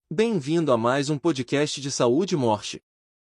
Bem-vindo a mais um podcast de saúde e morte.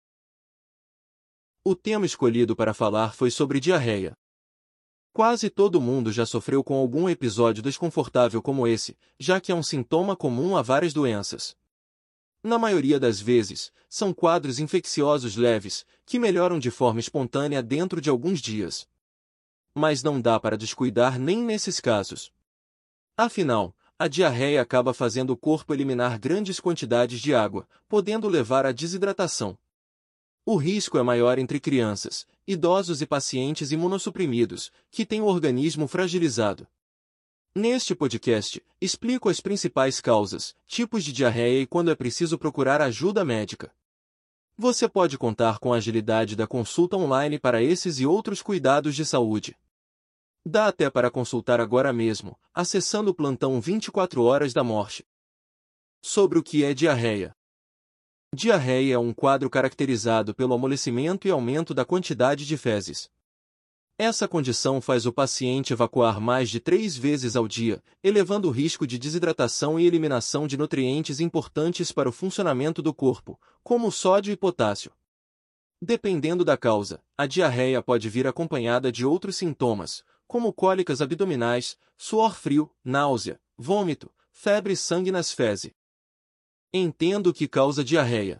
O tema escolhido para falar foi sobre diarreia. Quase todo mundo já sofreu com algum episódio desconfortável como esse, já que é um sintoma comum a várias doenças. Na maioria das vezes, são quadros infecciosos leves, que melhoram de forma espontânea dentro de alguns dias. Mas não dá para descuidar nem nesses casos. Afinal, a diarreia acaba fazendo o corpo eliminar grandes quantidades de água, podendo levar à desidratação. O risco é maior entre crianças, idosos e pacientes imunossuprimidos, que têm o organismo fragilizado. Neste podcast, explico as principais causas, tipos de diarreia e quando é preciso procurar ajuda médica. Você pode contar com a agilidade da consulta online para esses e outros cuidados de saúde. Dá até para consultar agora mesmo, acessando o plantão 24 horas da morte. Sobre o que é diarreia. Diarreia é um quadro caracterizado pelo amolecimento e aumento da quantidade de fezes. Essa condição faz o paciente evacuar mais de 3 vezes ao dia, elevando o risco de desidratação e eliminação de nutrientes importantes para o funcionamento do corpo, como o sódio e potássio. Dependendo da causa, a diarreia pode vir acompanhada de outros sintomas, como cólicas abdominais, suor frio, náusea, vômito, febre e sangue nas fezes. Entenda o que causa diarreia.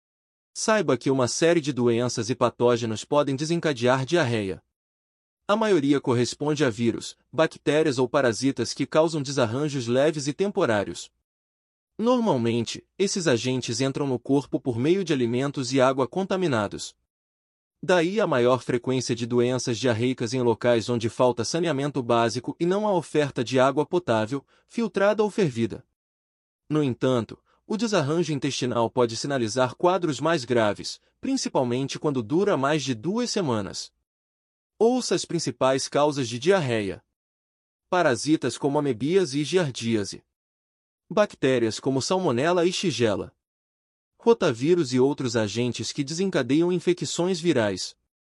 Saiba que uma série de doenças e patógenos podem desencadear diarreia. A maioria corresponde a vírus, bactérias ou parasitas que causam desarranjos leves e temporários. Normalmente, esses agentes entram no corpo por meio de alimentos e água contaminados. Daí a maior frequência de doenças diarreicas em locais onde falta saneamento básico e não há oferta de água potável, filtrada ou fervida. No entanto, o desarranjo intestinal pode sinalizar quadros mais graves, principalmente quando dura mais de 2 semanas. Ouça as principais causas de diarreia. Parasitas como amebíase e giardíase. Bactérias como salmonela e shigella. Rotavírus e outros agentes que desencadeiam infecções virais.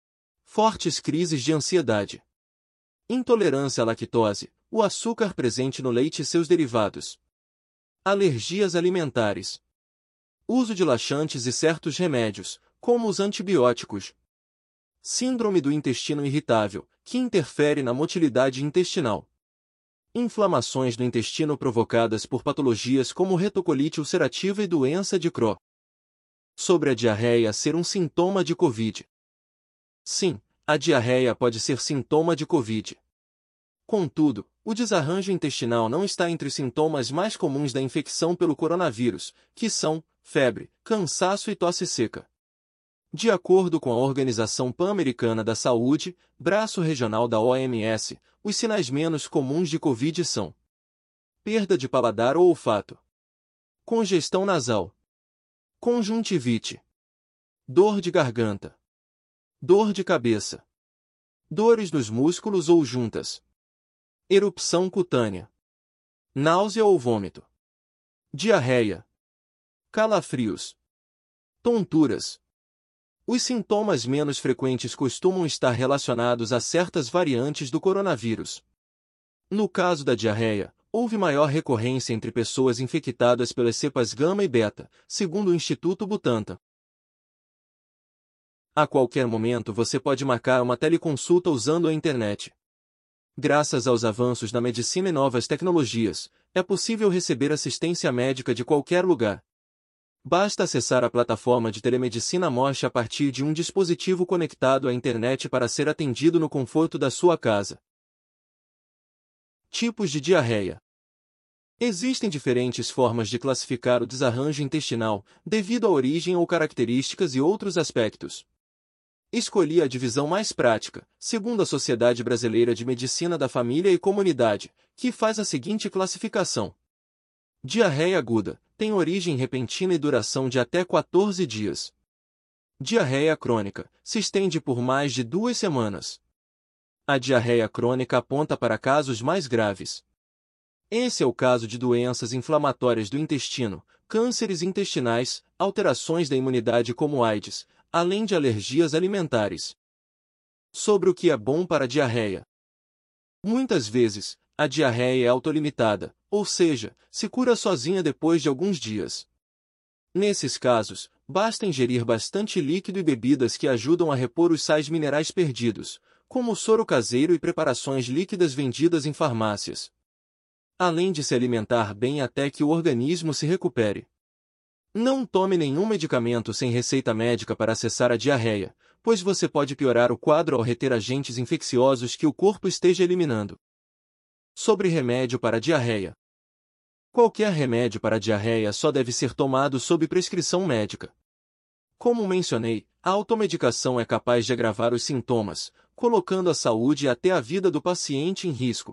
Fortes crises de ansiedade. Intolerância à lactose, o açúcar presente no leite e seus derivados. Alergias alimentares. Uso de laxantes e certos remédios, como os antibióticos. Síndrome do intestino irritável, que interfere na motilidade intestinal. Inflamações do intestino provocadas por patologias como retocolite ulcerativa e doença de Crohn. Sobre a diarreia ser um sintoma de Covid. Sim, a diarreia pode ser sintoma de Covid. Contudo, o desarranjo intestinal não está entre os sintomas mais comuns da infecção pelo coronavírus, que são febre, cansaço e tosse seca. De acordo com a Organização Pan-Americana da Saúde, braço regional da OMS, os sinais menos comuns de Covid são perda de paladar ou olfato, congestão nasal, conjuntivite, dor de garganta, dor de cabeça, dores nos músculos ou juntas, erupção cutânea, náusea ou vômito, diarreia, calafrios, tonturas. Os sintomas menos frequentes costumam estar relacionados a certas variantes do coronavírus. No caso da diarreia, houve maior recorrência entre pessoas infectadas pelas cepas gama e beta, segundo o Instituto Butantan. A qualquer momento você pode marcar uma teleconsulta usando a internet. Graças aos avanços na medicina e novas tecnologias, é possível receber assistência médica de qualquer lugar. Basta acessar a plataforma de telemedicina Morte a partir de um dispositivo conectado à internet para ser atendido no conforto da sua casa. Tipos de diarreia. Existem diferentes formas de classificar o desarranjo intestinal, devido à origem ou características e outros aspectos. Escolhi a divisão mais prática, segundo a Sociedade Brasileira de Medicina da Família e Comunidade, que faz a seguinte classificação. Diarreia aguda, tem origem repentina e duração de até 14 dias. Diarreia crônica, se estende por mais de 2 semanas. A diarreia crônica aponta para casos mais graves. Esse é o caso de doenças inflamatórias do intestino, cânceres intestinais, alterações da imunidade como AIDS, além de alergias alimentares. Sobre o que é bom para a diarreia. Muitas vezes, a diarreia é autolimitada, ou seja, se cura sozinha depois de alguns dias. Nesses casos, basta ingerir bastante líquido e bebidas que ajudam a repor os sais minerais perdidos, como o soro caseiro e preparações líquidas vendidas em farmácias. Além de se alimentar bem até que o organismo se recupere. Não tome nenhum medicamento sem receita médica para cessar a diarreia, pois você pode piorar o quadro ao reter agentes infecciosos que o corpo esteja eliminando. Sobre remédio para diarreia. Qualquer remédio para diarreia só deve ser tomado sob prescrição médica. Como mencionei, a automedicação é capaz de agravar os sintomas, colocando a saúde e até a vida do paciente em risco.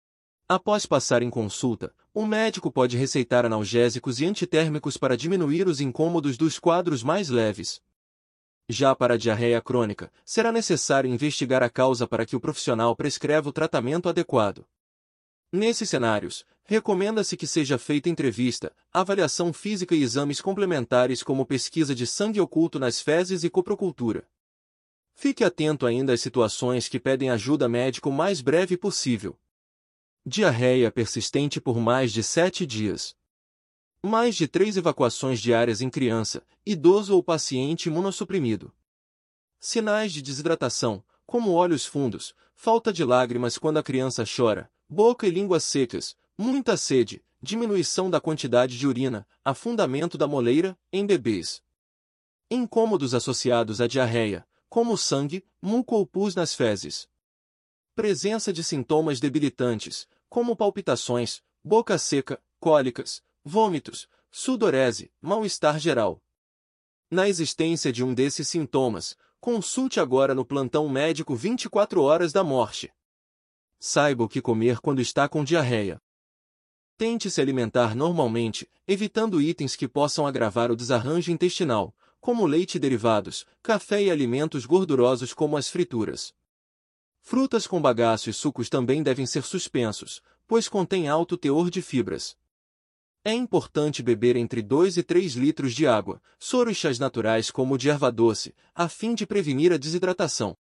Após passar em consulta, o médico pode receitar analgésicos e antitérmicos para diminuir os incômodos dos quadros mais leves. Já para a diarreia crônica, será necessário investigar a causa para que o profissional prescreva o tratamento adequado. Nesses cenários, recomenda-se que seja feita entrevista, avaliação física e exames complementares como pesquisa de sangue oculto nas fezes e coprocultura. Fique atento ainda às situações que pedem ajuda médica o mais breve possível. Diarreia persistente por mais de 7 dias. Mais de 3 evacuações diárias em criança, idoso ou paciente imunossuprimido. Sinais de desidratação, como olhos fundos, falta de lágrimas quando a criança chora, boca e língua secas, muita sede, diminuição da quantidade de urina, afundamento da moleira, em bebês. Incômodos associados à diarreia, como sangue, muco ou pus nas fezes. Presença de sintomas debilitantes, como palpitações, boca seca, cólicas, vômitos, sudorese, mal-estar geral. Na existência de um desses sintomas, consulte agora no plantão médico 24 horas da morte. Saiba o que comer quando está com diarreia. Tente se alimentar normalmente, evitando itens que possam agravar o desarranjo intestinal, como leite e derivados, café e alimentos gordurosos como as frituras. Frutas com bagaço e sucos também devem ser suspensos, pois contêm alto teor de fibras. É importante beber entre 2 e 3 litros de água, soro e chás naturais como o de erva doce, a fim de prevenir a desidratação.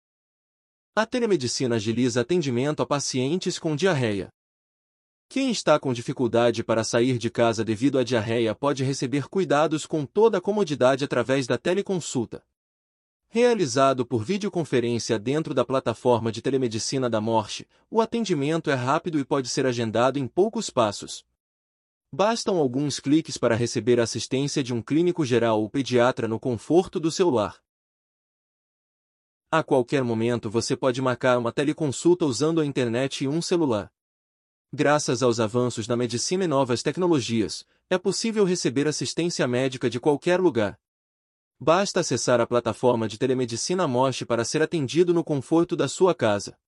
A telemedicina agiliza atendimento a pacientes com diarreia. Quem está com dificuldade para sair de casa devido à diarreia pode receber cuidados com toda a comodidade através da teleconsulta. Realizado por videoconferência dentro da plataforma de telemedicina da Morte, o atendimento é rápido e pode ser agendado em poucos passos. Bastam alguns cliques para receber a assistência de um clínico geral ou pediatra no conforto do seu lar. A qualquer momento você pode marcar uma teleconsulta usando a internet e um celular. Graças aos avanços na medicina e novas tecnologias, é possível receber assistência médica de qualquer lugar. Basta acessar a plataforma de telemedicina Morte para ser atendido no conforto da sua casa.